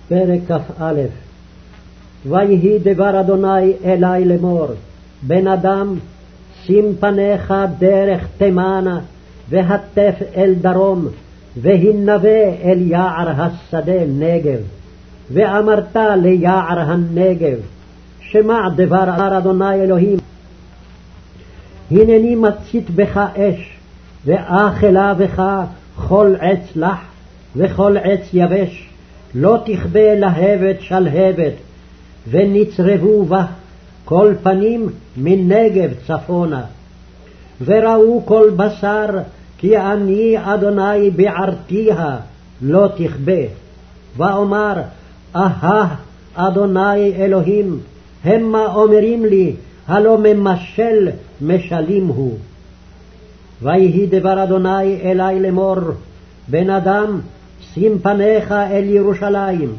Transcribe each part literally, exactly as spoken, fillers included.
פרק כ"א. ויהי דבר אדוני אלי לאמור, בן אדם, שים פניך דרך תימנה, והטף אל דרום, והנבא אל יער השדה נגב. ואמרת ליער הנגב, שמע דבר אדוני אלוהים, הנני מצית בך אש, ואכלה בך כל עץ לח וכל עץ יבש, לא תכבה להבת שלהבת, ונצרבו בה כל פנים מנגב צפונה. וראו כל בשר, כי אני אדוני בערתיה, לא תכבה. ואומר, אהה אדוני אלוהים, המה אומרים לי, הלא ממשל משלים הוא. ויהי דבר אדוני אלי לאמור, בן אדם, שים פניך אל ירושלים,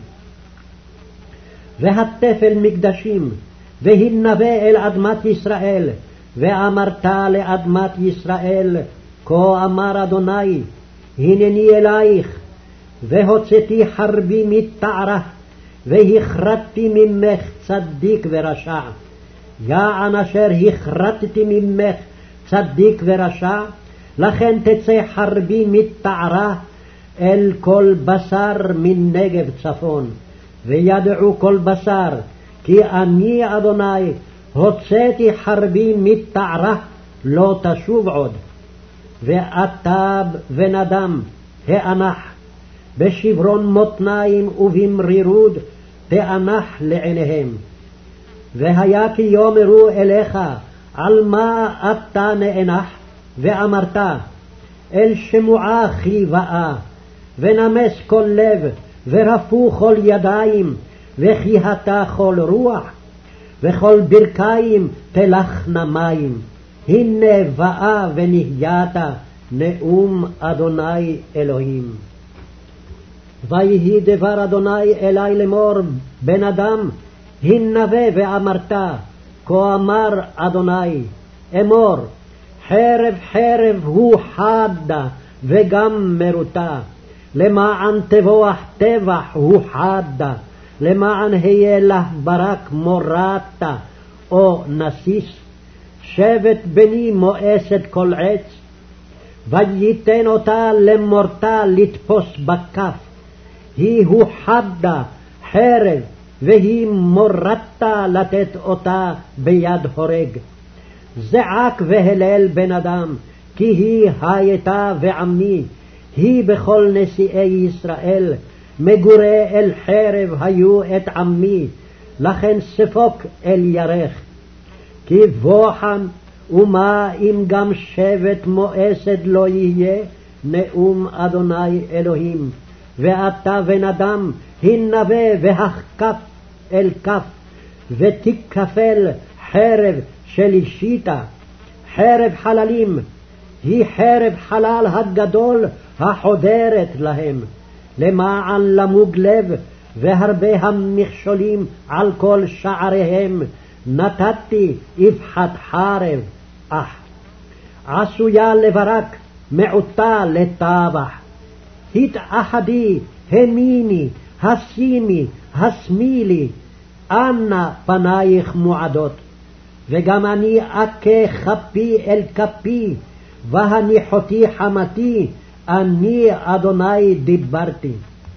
והטף אל מקדשים, והנבא אל אדמת ישראל, ואמרת לאדמת ישראל, כה אמר אדוני, הנני אלייך, והוצאתי חרבי מתערה, והכרתתי ממך צדיק ורשע. יען אשר הכרתתי ממך צדיק ורשע, לכן תצא חרבי מתערה אל כל בשר מנגב צפון, וידעו כל בשר, כי אני אדוני הוצאתי חרבי מתערה, לא תשוב עוד. ואתה בן אדם, האנח, בשברון מותניים ובמרירות תאנח לעיניהם. והיה כי יאמרו אליך, על מה אתה נאנח? ואמרת, אל שמועה כי באה, ונמס כל לב, ורפו כל ידיים, וכיהתה כל רוח, וכל ברכיים תלכנה מים. הנה באה ונהיית, נאום אדוני אלוהים. ויהי דבר אדוני אלי לאמור, בן אדם, הנבא ואמרת, כה אמר אדוני, אמור, חרב חרב הוא חדה וגם מרוטה, למען תבוח טבח הוא חדה, למען היה לה ברק מורתה או נסיס. שבט בני מואסת כל עץ, וייתן אותה למורתה לתפוס בכף. היא הוא חדה חרב, והיא מורתה לתת אותה ביד הורג. זעק והלל בן אדם, כי היא הייתה ועמי, היא בכל נשיאי ישראל, מגורי אל חרב היו את עמי, לכן ספוק אל ירך. כי בוחן, ומה אם גם שבט מואסד לא יהיה, נאום אדוני אלוהים. ואתה בן אדם, הנבא והחכף אל כף, ותכפל חרב שלישיתה, חרב חללים, היא חרב חלל הגדול החודרת להם, למען למוג לב, והרבה המכשולים על כל שעריהם, נתתי אבחת חרב, אך עשויה לברק, מעוטה לטבח. התאחדי, המיני, השימי, השמילי, אנה פנייך מועדות. וגם אני אכה כפי אל כפי, והניחותי חמתי, אני אדוני דיברתי.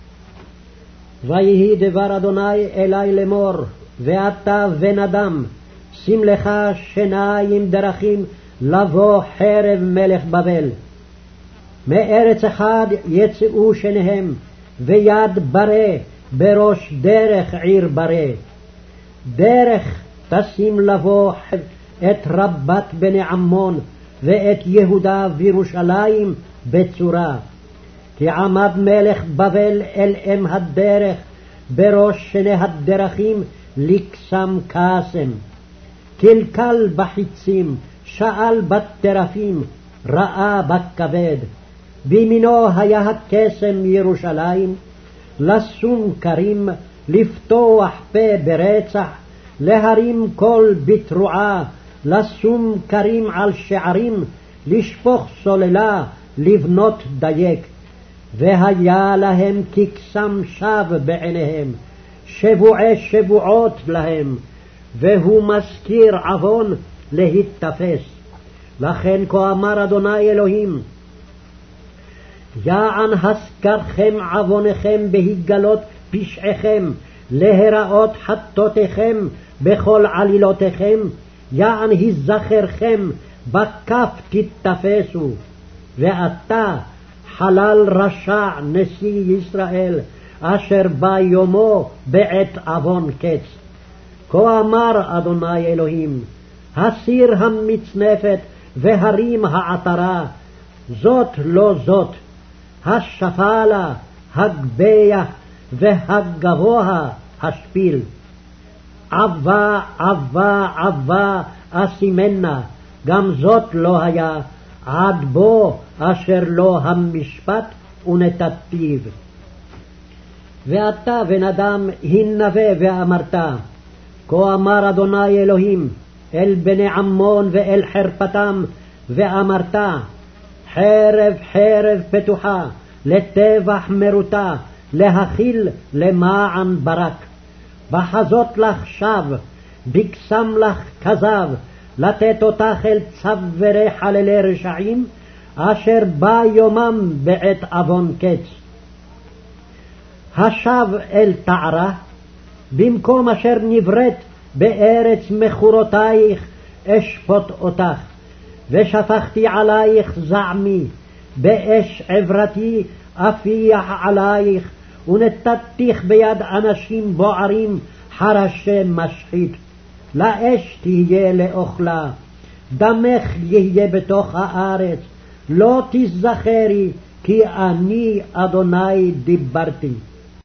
ויהי דבר אדוני אלי לאמור, ואתה בן אדם, שים לך שיניים דרכים לבוא חרב מלך בבל. מארץ אחד יצאו שניהם, ויד ברה בראש דרך עיר ברה. דרך תשים לבוא את רבת בני עמון, ואת יהודה וירושלים בצורה. כי עמד מלך בבל אל אם הדרך, בראש שני הדרכים לקסם קסם. קלקל בחיצים, שאל בטרפים, ראה בכבד. בימינו היה הקסם ירושלים, לשום כרים, לפתוח פה ברצח, להרים קול בתרועה, לשום כרים על שערים, לשפוך סוללה, לבנות דייק. והיה להם כקסם שב בעיניהם, שבועי שבועות להם, והוא מזכיר עוון להתתפס. לכן כה אמר אדוני אלוהים, יען הזכרכם עוונכם בהגלות פשעיכם, להיראות חטאותיכם בכל עלילותיכם, יען הזכרכם בכף תתתפסו. ועתה חלל רשע נשיא ישראל, אשר בא יומו בעת עוון קץ. כה אמר אדוני אלוהים, הסיר המצנפת והרים העטרה, זאת לא זאת, השפלה, הגביה והגבוה השפיל. עבה עבה עבה אשימנה, גם זאת לא היה, עד בו אשר לא המשפט ונתתיו. ואתה בן אדם הנבא ואמרת, כה אמר אדוני אלוהים אל בני עמון ואל חרפתם, ואמרת, חרב חרב פתוחה, לטבח מרותה, להכיל למען ברק. בחזות לך שב, בקסם לך כזב, לתת אותך אל צווארי חללי רשעים, אשר בא יומם בעת עוון קץ. השב אל תערה, במקום אשר נבראת בארץ מחורותייך אשפוט אותך, ושפכתי עלייך זעמי, באש עברתי אפיח עלייך, ונתתיך ביד אנשים בוערים חרשי משחית. לאש תהיה לאוכלה, דמך יהיה בתוך הארץ, לא תזכרי כי אני אדוני דיברתי.